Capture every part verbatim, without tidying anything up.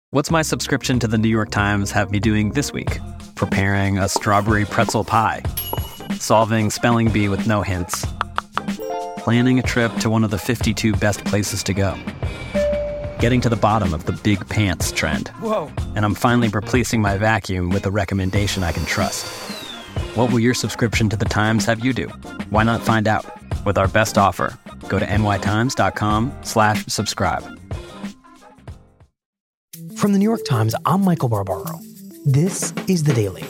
What's my subscription to the New York Times have me doing this week? Preparing a strawberry pretzel pie. Solving spelling bee with no hints. Planning a trip to one of the fifty-two best places to go. Getting to the bottom of the big pants trend. Whoa. And I'm finally replacing my vacuum with a recommendation I can trust. What will your subscription to the Times have you do? Why not find out? With our best offer, go to nytimes.com slash subscribe. From the New York Times, I'm Michael Barbaro. This is The Daily.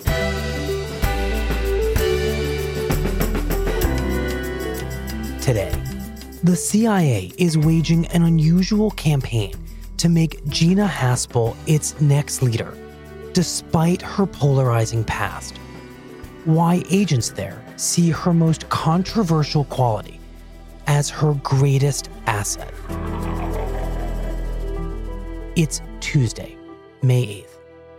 Today, the C I A is waging an unusual campaign to make Gina Haspel its next leader, despite her polarizing past. Why agents there see her most controversial quality as her greatest asset. It's Tuesday, May eighth.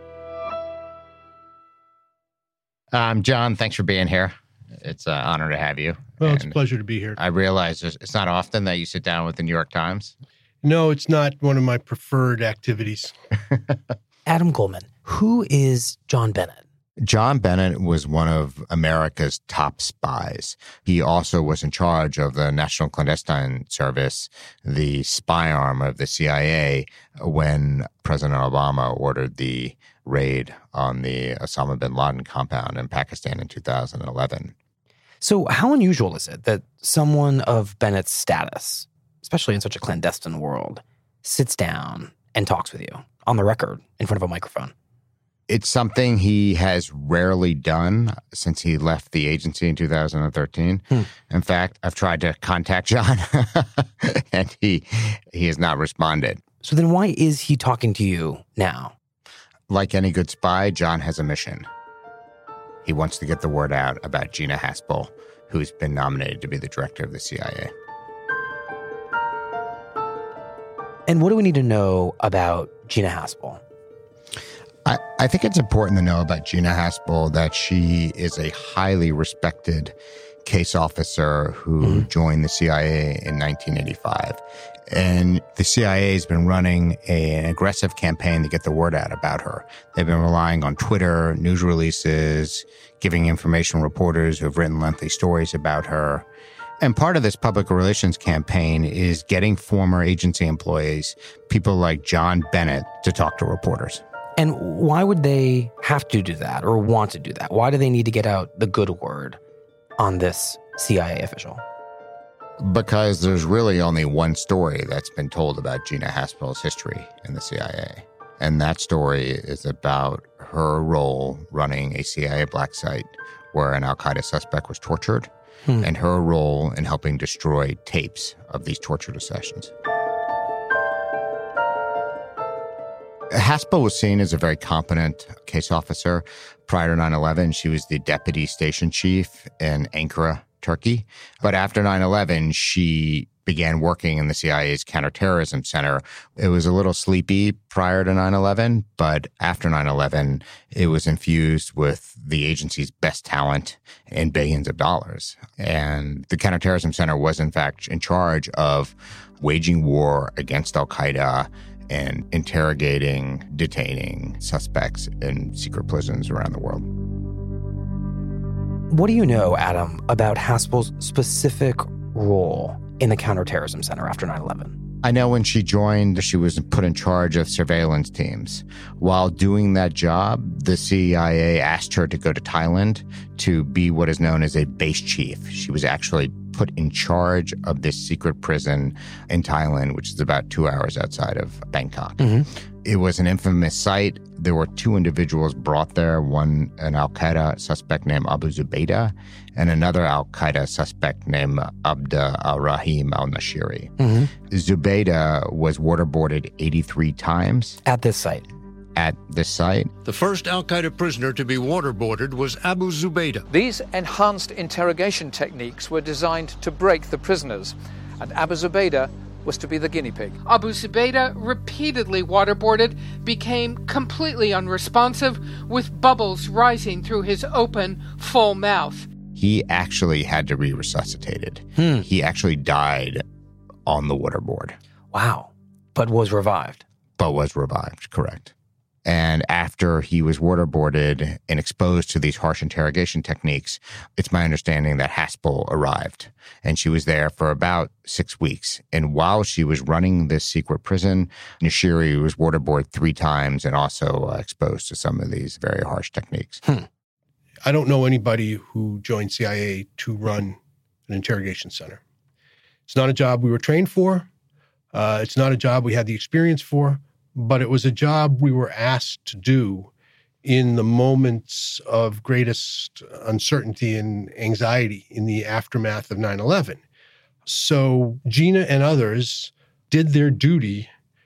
Um, John, thanks for being here. It's an honor to have you. Well, and it's a pleasure to be here. I realize it's not often that you sit down with the New York Times. No, it's not one of my preferred activities. Adam Goldman, who is John Bennett? John Bennett was one of America's top spies. He also was in charge of the National Clandestine Service, the spy arm of the C I A, when President Obama ordered the raid on the Osama bin Laden compound in Pakistan in two thousand eleven. So how unusual is it that someone of Bennett's status, especially in such a clandestine world, sits down and talks with you on the record in front of a microphone? It's something he has rarely done since he left the agency in two thousand thirteen. Hmm. In fact, I've tried to contact John, and he he has not responded. So then why is he talking to you now? Like any good spy, John has a mission. He wants to get the word out about Gina Haspel, who's been nominated to be the director of the C I A. And what do we need to know about Gina Haspel? I, I think it's important to know about Gina Haspel that she is a highly respected case officer who mm-hmm. joined the C I A in nineteen eighty-five. And the C I A has been running a, an aggressive campaign to get the word out about her. They've been relying on Twitter, news releases, giving information reporters who have written lengthy stories about her. And part of this public relations campaign is getting former agency employees, people like John Bennett, to talk to reporters. And why would they have to do that or want to do that? Why do they need to get out the good word on this C I A official? Because there's really only one story that's been told about Gina Haspel's history in the C I A. And that story is about her role running a C I A black site where an al-Qaeda suspect was tortured, hmm. and her role in helping destroy tapes of these torture sessions. Haspel was seen as a very competent case officer. Prior to nine eleven, she was the deputy station chief in Ankara, Turkey. But after nine eleven, she began working in the C I A's counterterrorism center. It was a little sleepy prior to nine eleven, but after nine eleven, it was infused with the agency's best talent and billions of dollars. And the counterterrorism center was, in fact, in charge of waging war against al-Qaeda and interrogating, detaining suspects in secret prisons around the world. What do you know, Adam, about Haspel's specific role in the counterterrorism center after nine eleven? I know when she joined, she was put in charge of surveillance teams. While doing that job, the C I A asked her to go to Thailand to be what is known as a base chief. She was actually put in charge of this secret prison in Thailand, which is about two hours outside of Bangkok. Mm-hmm. It was an infamous site. There were two individuals brought there, one an al-Qaeda suspect named Abu Zubaydah and another al-Qaeda suspect named Abda al-Rahim al-Nashiri. Mm-hmm. Zubaydah was waterboarded eighty-three times. At this site? At this site. The first al-Qaeda prisoner to be waterboarded was Abu Zubaydah. These enhanced interrogation techniques were designed to break the prisoners, and Abu Zubaydah was to be the guinea pig. Abu Zubaydah, repeatedly waterboarded, became completely unresponsive, with bubbles rising through his open, full mouth. He actually had to be resuscitated. Hmm. He actually died on the waterboard. Wow. But was revived. but was revived, correct. And after he was waterboarded and exposed to these harsh interrogation techniques, it's my understanding that Haspel arrived. And she was there for about six weeks. And while she was running this secret prison, Nashiri was waterboarded three times and also uh, exposed to some of these very harsh techniques. Hmm. I don't know anybody who joined C I A to run an interrogation center. It's not a job we were trained for. Uh, it's not a job we had the experience for. But it was a job we were asked to do in the moments of greatest uncertainty and anxiety in the aftermath of nine eleven. So Gina and others did their duty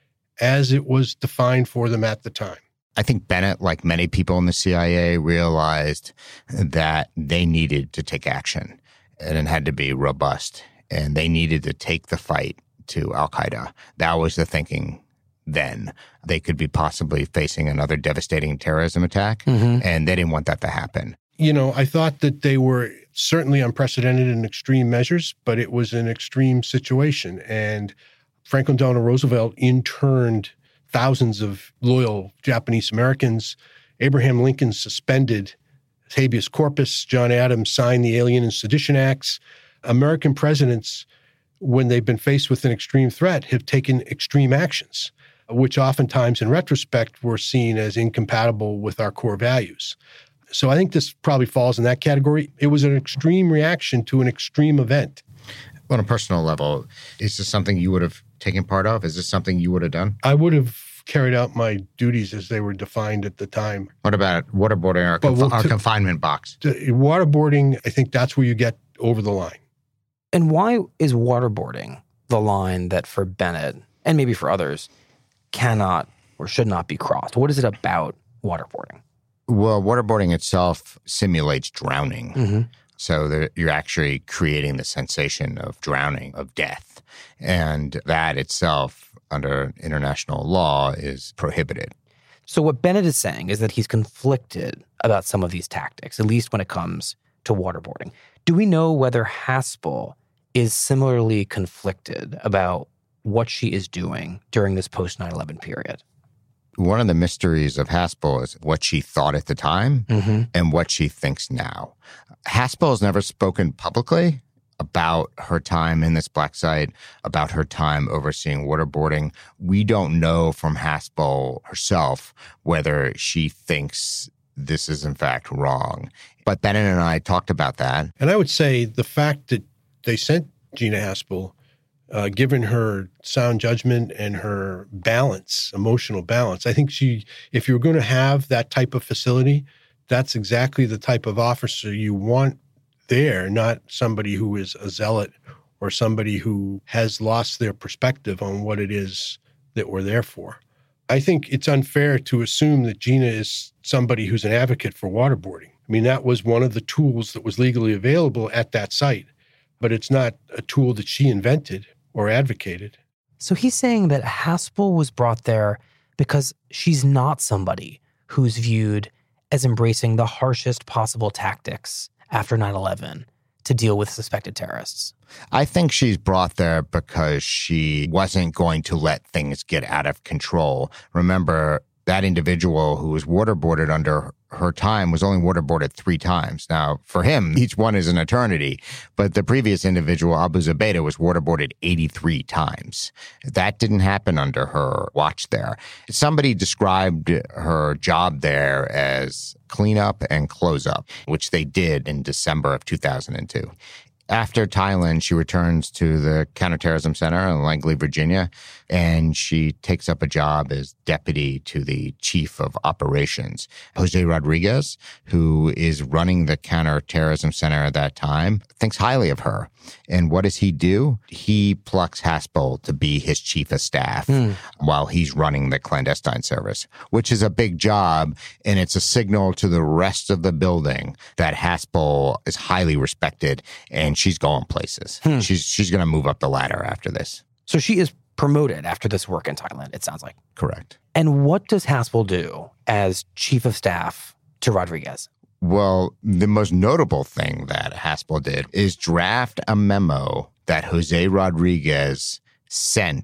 as it was defined for them at the time. I think Bennett, like many people in the C I A, realized that they needed to take action, and it had to be robust, and they needed to take the fight to al-Qaeda. That was the thinking then. They could be possibly facing another devastating terrorism attack, mm-hmm. and they didn't want that to happen. You know, I thought that they were certainly unprecedented in extreme measures, but it was an extreme situation. And Franklin Delano Roosevelt interned thousands of loyal Japanese Americans. Abraham Lincoln suspended habeas corpus. John Adams signed the Alien and Sedition Acts. American presidents, when they've been faced with an extreme threat, have taken extreme actions, which oftentimes in retrospect were seen as incompatible with our core values. So I think this probably falls in that category. It was an extreme reaction to an extreme event. On a personal level, is this something you would have taken part of? Is this something you would have done? I would have carried out my duties as they were defined at the time. What about waterboarding or, confi- we'll t- or confinement box? Waterboarding, I think that's where you get over the line. And why is waterboarding the line that for Bennett, and maybe for others, cannot or should not be crossed? What is it about waterboarding? Well, waterboarding itself simulates drowning. Mm-hmm. So that you're actually creating the sensation of drowning, of death. And that itself, under international law, is prohibited. So what Bennett is saying is that he's conflicted about some of these tactics, at least when it comes to waterboarding. Do we know whether Haspel is similarly conflicted about what she is doing during this post nine eleven period? One of the mysteries of Haspel is what she thought at the time mm-hmm. and what she thinks now. Haspel has never spoken publicly about her time in this black site, about her time overseeing waterboarding. We don't know from Haspel herself whether she thinks this is in fact wrong. But Bennett and I talked about that. And I would say the fact that they sent Gina Haspel, uh, given her sound judgment and her balance, emotional balance, I think she, if you're going to have that type of facility, that's exactly the type of officer you want there, not somebody who is a zealot or somebody who has lost their perspective on what it is that we're there for. I think it's unfair to assume that Gina is somebody who's an advocate for waterboarding. I mean, that was one of the tools that was legally available at that site, but it's not a tool that she invented or advocated. So he's saying that Haspel was brought there because she's not somebody who's viewed as embracing the harshest possible tactics after nine eleven to deal with suspected terrorists. I think she's brought there because she wasn't going to let things get out of control. Remember, that individual who was waterboarded under her time was only waterboarded three times. Now, for him, each one is an eternity. But the previous individual, Abu Zubaydah, was waterboarded eighty-three times. That didn't happen under her watch there. Somebody described her job there as cleanup and close up, which they did in December of two thousand two. After Thailand, she returns to the Counterterrorism Center in Langley, Virginia, and she takes up a job as deputy to the chief of operations. Jose Rodriguez, who is running the Counterterrorism Center at that time, thinks highly of her. And what does he do? He plucks Haspel to be his chief of staff mm. while he's running the clandestine service, which is a big job, and it's a signal to the rest of the building that Haspel is highly respected and she's going places. Hmm. She's she's going to move up the ladder after this. So she is promoted after this work in Thailand, it sounds like. Correct. And what does Haspel do as chief of staff to Rodriguez? Well, the most notable thing that Haspel did is draft a memo that Jose Rodriguez sent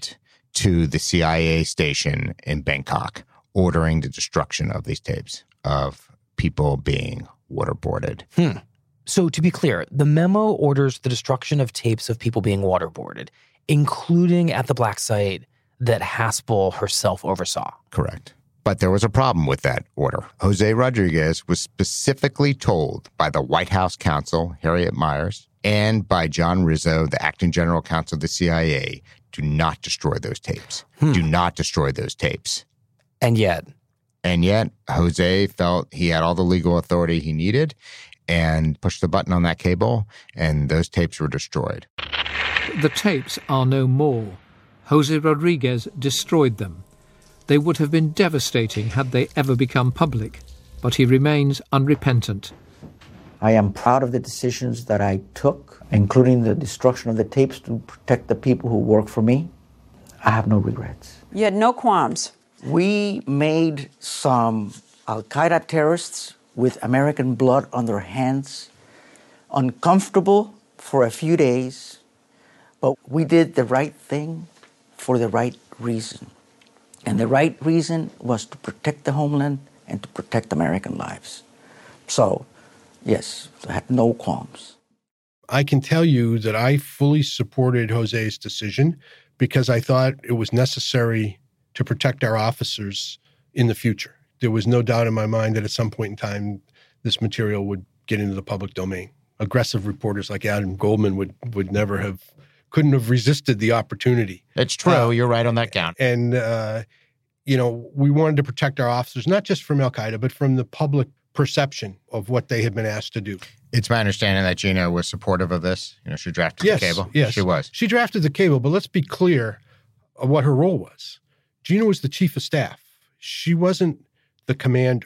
to the C I A station in Bangkok, ordering the destruction of these tapes of people being waterboarded. Hmm. So to be clear, the memo orders the destruction of tapes of people being waterboarded, including at the black site that Haspel herself oversaw. Correct. But there was a problem with that order. Jose Rodriguez was specifically told by the White House counsel, Harriet Miers, and by John Rizzo, the acting general counsel of the C I A, do not destroy those tapes. Hmm. Do not destroy those tapes. And yet? And yet, Jose felt he had all the legal authority he needed and pushed the button on that cable, and those tapes were destroyed. The tapes are no more. Jose Rodriguez destroyed them. They would have been devastating had they ever become public, but he remains unrepentant. I am proud of the decisions that I took, including the destruction of the tapes to protect the people who work for me. I have no regrets. You had no qualms. We made some Al-Qaeda terrorists with American blood on their hands uncomfortable for a few days, but we did the right thing for the right reason. And the right reason was to protect the homeland and to protect American lives. So, yes, I had no qualms. I can tell you that I fully supported Jose's decision because I thought it was necessary to protect our officers in the future. There was no doubt in my mind that at some point in time, this material would get into the public domain. Aggressive reporters like Adam Goldman would would never have, couldn't have resisted the opportunity. It's true. Uh, You're right on that count. And, uh, you know, we wanted to protect our officers, not just from Al-Qaeda, but from the public perception of what they had been asked to do. It's my understanding that Gina was supportive of this. You know, she drafted yes, the cable. Yes, she was. She drafted the cable, but let's be clear of what her role was. Gina was the chief of staff. She wasn't the commander.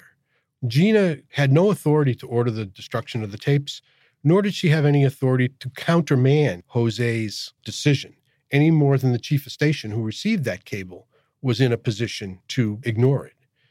Gina had no authority to order the destruction of the tapes, nor did she have any authority to countermand Jose's decision, any more than the chief of station who received that cable was in a position to ignore it.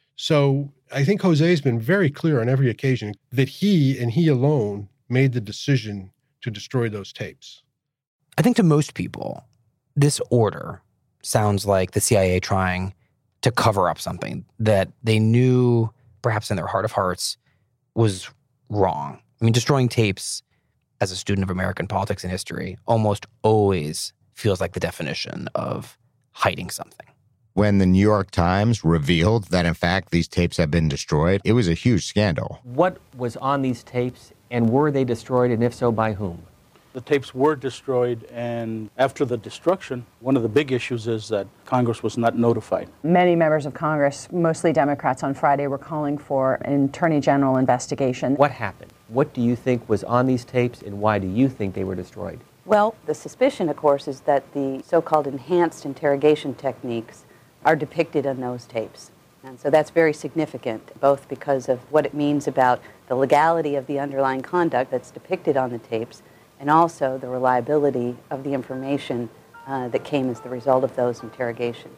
So I think Jose's been very clear on every occasion that he and he alone made the decision to destroy those tapes. I think to most people, this order sounds like the C I A trying to cover up something that they knew, perhaps in their heart of hearts, was wrong. I mean, destroying tapes, as a student of American politics and history, almost always feels like the definition of hiding something. When the New York Times revealed that, in fact, these tapes had been destroyed, it was a huge scandal. What was on these tapes, and were they destroyed, and if so, by whom? The tapes were destroyed, and after the destruction, one of the big issues is that Congress was not notified. Many members of Congress, mostly Democrats, on Friday were calling for an Attorney General investigation. What happened? What do you think was on these tapes, and why do you think they were destroyed? Well, the suspicion, of course, is that the so-called enhanced interrogation techniques are depicted on those tapes. And so that's very significant, both because of what it means about the legality of the underlying conduct that's depicted on the tapes, and also the reliability of the information uh, that came as the result of those interrogations.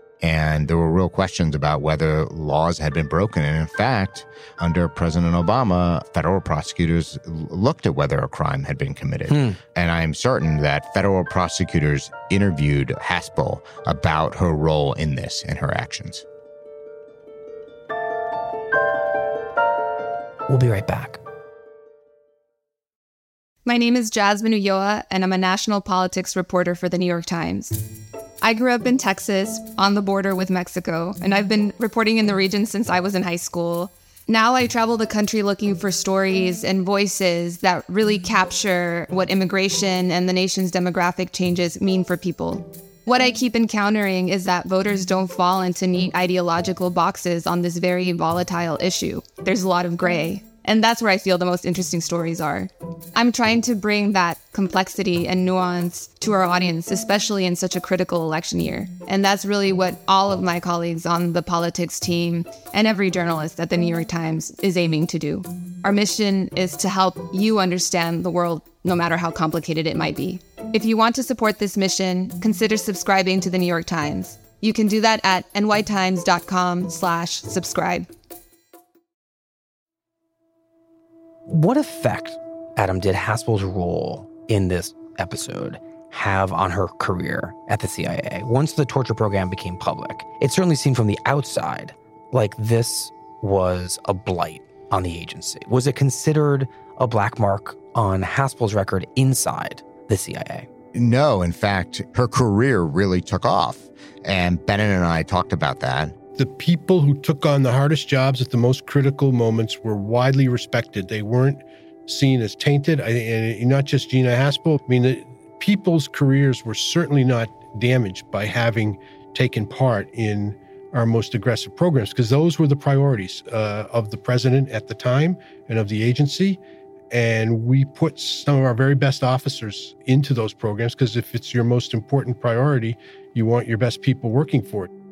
And there were real questions about whether laws had been broken. And in fact, under President Obama, federal prosecutors looked at whether a crime had been committed. Hmm. And I'm certain that federal prosecutors interviewed Haspel about her role in this and her actions. We'll be right back. My name is Jasmine Ulloa, and I'm a national politics reporter for the New York Times. I grew up in Texas, on the border with Mexico, and I've been reporting in the region since I was in high school. Now I travel the country looking for stories and voices that really capture what immigration and the nation's demographic changes mean for people. What I keep encountering is that voters don't fall into neat ideological boxes on this very volatile issue. There's a lot of gray. And that's where I feel the most interesting stories are. I'm trying to bring that complexity and nuance to our audience, especially in such a critical election year. And that's really what all of my colleagues on the politics team and every journalist at the New York Times is aiming to do. Our mission is to help you understand the world, no matter how complicated it might be. If you want to support this mission, consider subscribing to the New York Times. You can do that at nytimes.com slash subscribe. What effect, Adam, did Haspel's role in this episode have on her career at the C I A? Once the torture program became public, it certainly seemed from the outside like this was a blight on the agency. Was it considered a black mark on Haspel's record inside the C I A? No, in fact, her career really took off. And Bennett and I talked about that. The people who took on the hardest jobs at the most critical moments were widely respected. They weren't seen as tainted. I, and not just Gina Haspel. I mean, the, people's careers were certainly not damaged by having taken part in our most aggressive programs, because those were the priorities uh, of the president at the time and of the agency. And we put some of our very best officers into those programs, because if it's your most important priority, you want your best people working for it.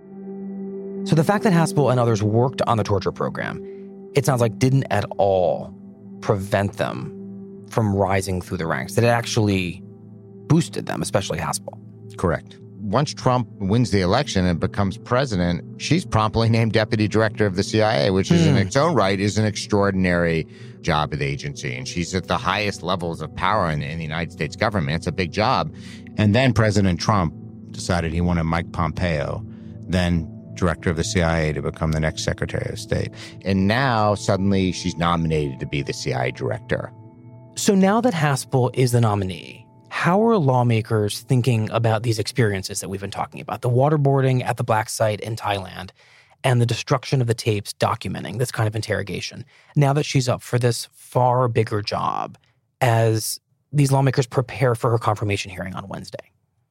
So the fact that Haspel and others worked on the torture program, it sounds like didn't at all prevent them from rising through the ranks, that it actually boosted them, especially Haspel. Correct. Once Trump wins the election and becomes president, she's promptly named deputy director of the C I A, which is mm. in its own right is an extraordinary job at the agency. And she's at the highest levels of power in, in the United States government. It's a big job. And then President Trump decided he wanted Mike Pompeo, then director of the C I A, to become the next Secretary of State. And now suddenly she's nominated to be the C I A director. So now that Haspel is the nominee, how are lawmakers thinking about these experiences that we've been talking about, the waterboarding at the black site in Thailand and the destruction of the tapes documenting this kind of interrogation, now that she's up for this far bigger job as these lawmakers prepare for her confirmation hearing on Wednesday?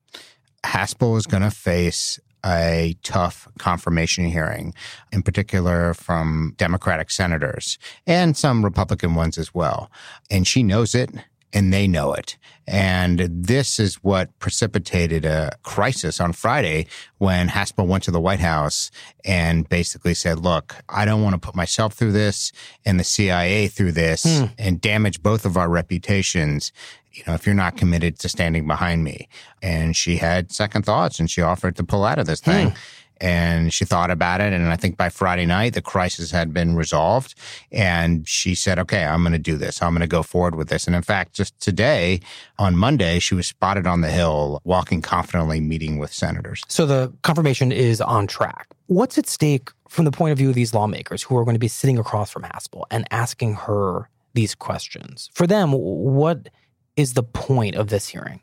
Haspel is going to face a tough confirmation hearing, in particular from Democratic senators and some Republican ones as well. And she knows it. And they know it. And this is what precipitated a crisis on Friday when Haspel went to the White House and basically said, look, I don't want to put myself through this and the C I A through this mm. and damage both of our reputations, you know, if you're not committed to standing behind me. And she had second thoughts and she offered to pull out of this thing. Mm. And she thought about it. And I think by Friday night, the crisis had been resolved. And she said, okay, I'm going to do this. I'm going to go forward with this. And in fact, just today, on Monday, she was spotted on the Hill, walking confidently, meeting with senators. So the confirmation is on track. What's at stake from the point of view of these lawmakers who are going to be sitting across from Haspel and asking her these questions? For them, what is the point of this hearing?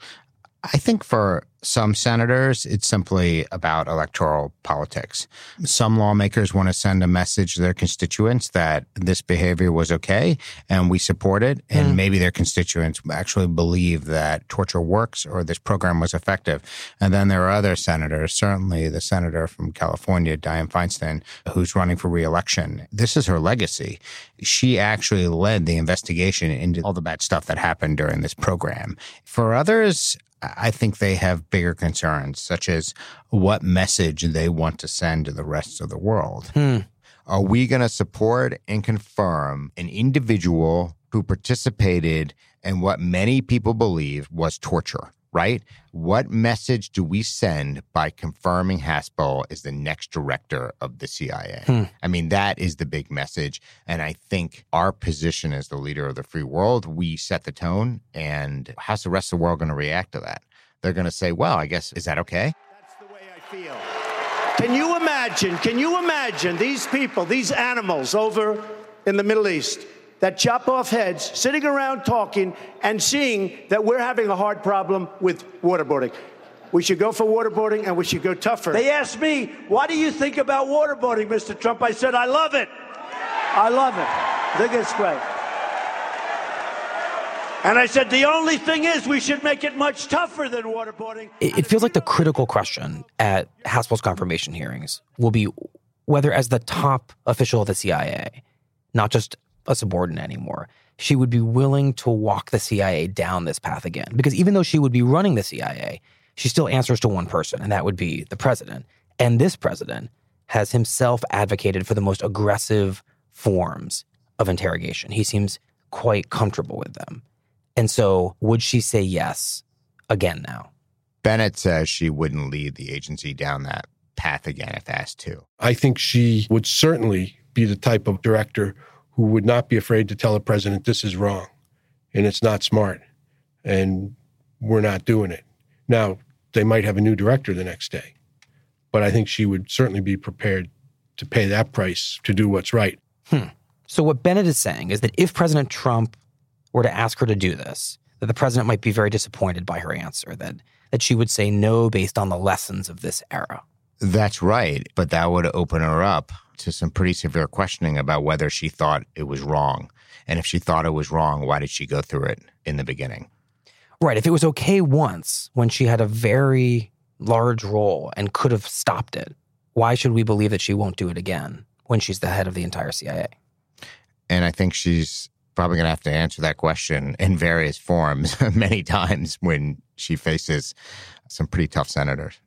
I think for some senators, it's simply about electoral politics. Some lawmakers want to send a message to their constituents that this behavior was okay and we support it. And mm. maybe their constituents actually believe that torture works or this program was effective. And then there are other senators, certainly the senator from California, Dianne Feinstein, who's running for re-election. This is her legacy. She actually led the investigation into all the bad stuff that happened during this program. For others, I think they have bigger concerns, such as what message they want to send to the rest of the world. Hmm. Are we going to support and confirm an individual who participated in what many people believe was torture, right? What message do we send by confirming Haspel as the next director of the C I A? Hmm. I mean, that is the big message. And I think our position as the leader of the free world, we set the tone. And how's the rest of the world going to react to that? They're going to say, well, I guess, is that okay? That's the way I feel. Can you imagine, can you imagine these people, these animals over in the Middle East that chop off heads, sitting around talking and seeing that we're having a hard problem with waterboarding? We should go for waterboarding and we should go tougher. They asked me, what do you think about waterboarding, Mister Trump? I said, I love it. I love it. I think it's great. And I said, the only thing is we should make it much tougher than waterboarding. It, it feels like the critical question at Haspel's confirmation hearings will be whether, as the top official of the C I A, not just a subordinate anymore, she would be willing to walk the C I A down this path again. Because even though she would be running the C I A, she still answers to one person, and that would be the president. And this president has himself advocated for the most aggressive forms of interrogation. He seems quite comfortable with them. And so would she say yes again now? Bennett says she wouldn't lead the agency down that path again if asked to. I think she would certainly be the type of director who would not be afraid to tell the president this is wrong and it's not smart. And we're not doing it. Now, they might have a new director the next day, but I think she would certainly be prepared to pay that price to do what's right. Hmm. So what Bennett is saying is that if President Trump were to ask her to do this, that the president might be very disappointed by her answer, that that she would say no based on the lessons of this era. That's right. But that would open her up to some pretty severe questioning about whether she thought it was wrong. And if she thought it was wrong, why did she go through it in the beginning? Right. If it was okay once when she had a very large role and could have stopped it, why should we believe that she won't do it again when she's the head of the entire C I A? And I think she's probably going to have to answer that question in various forms many times when she faces some pretty tough senators.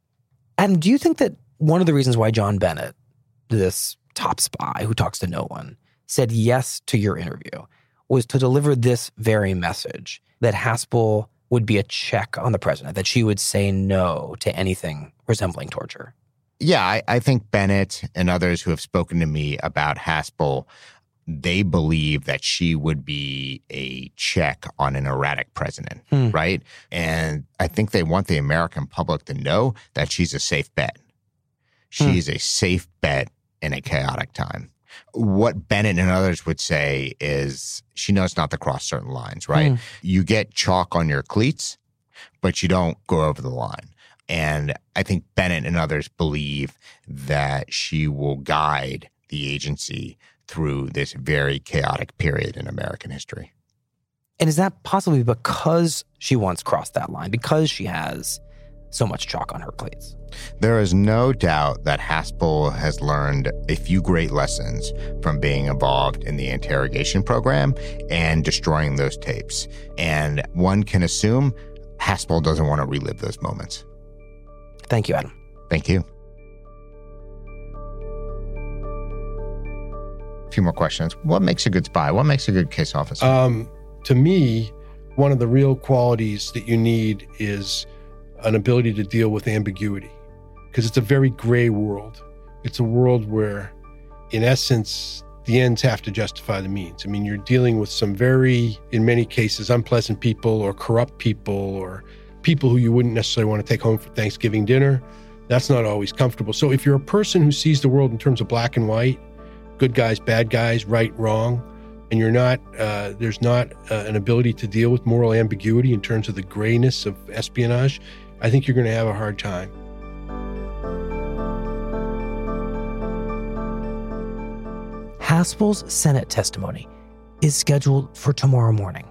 And do you think that one of the reasons why John Bennett, this top spy who talks to no one, said yes to your interview was to deliver this very message, that Haspel would be a check on the president, that she would say no to anything resembling torture? Yeah, I, I think Bennett and others who have spoken to me about Haspel, they believe that she would be a check on an erratic president, hmm. right? And I think they want the American public to know that she's a safe bet. She's hmm. a safe bet in a chaotic time. What Bennett and others would say is she knows not to cross certain lines, right? Mm. You get chalk on your cleats, but you don't go over the line. And I think Bennett and others believe that she will guide the agency through this very chaotic period in American history. And is that possibly because she once crossed that line, because she has so much chalk on her cleats? There is no doubt that Haspel has learned a few great lessons from being involved in the interrogation program and destroying those tapes. And one can assume Haspel doesn't want to relive those moments. Thank you, Adam. Thank you. A few more questions. What makes a good spy? What makes a good case officer? Um, to me, one of the real qualities that you need is an ability to deal with ambiguity, because it's a very gray world. It's a world where, in essence, the ends have to justify the means. I mean, you're dealing with some very, in many cases, unpleasant people or corrupt people or people who you wouldn't necessarily want to take home for Thanksgiving dinner. That's not always comfortable. So if you're a person who sees the world in terms of black and white, good guys, bad guys, right, wrong, and you're not, uh, there's not uh, an ability to deal with moral ambiguity in terms of the grayness of espionage, I think you're going to have a hard time. Haspel's Senate testimony is scheduled for tomorrow morning.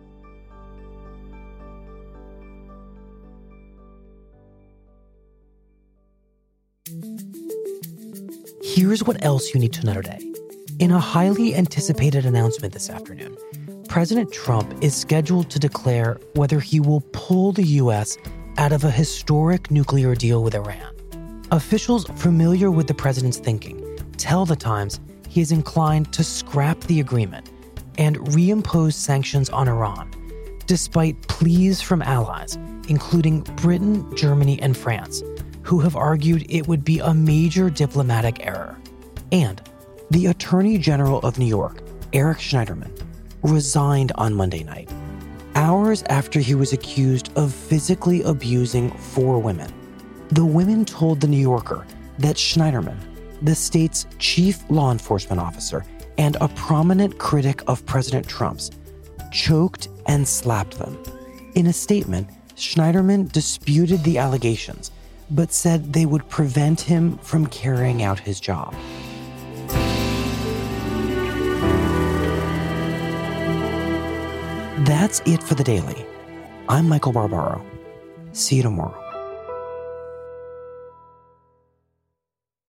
Here's what else you need to know today. In a highly anticipated announcement this afternoon, President Trump is scheduled to declare whether he will pull the U S out of a historic nuclear deal with Iran. Officials familiar with the president's thinking tell The Times he is inclined to scrap the agreement and reimpose sanctions on Iran, despite pleas from allies, including Britain, Germany, and France, who have argued it would be a major diplomatic error. And the Attorney General of New York, Eric Schneiderman, resigned on Monday night, hours after he was accused of physically abusing four women. The women told The New Yorker that Schneiderman, the state's chief law enforcement officer and a prominent critic of President Trump's, choked and slapped them. In a statement, Schneiderman disputed the allegations, but said they would prevent him from carrying out his job. That's it for The Daily. I'm Michael Barbaro. See you tomorrow.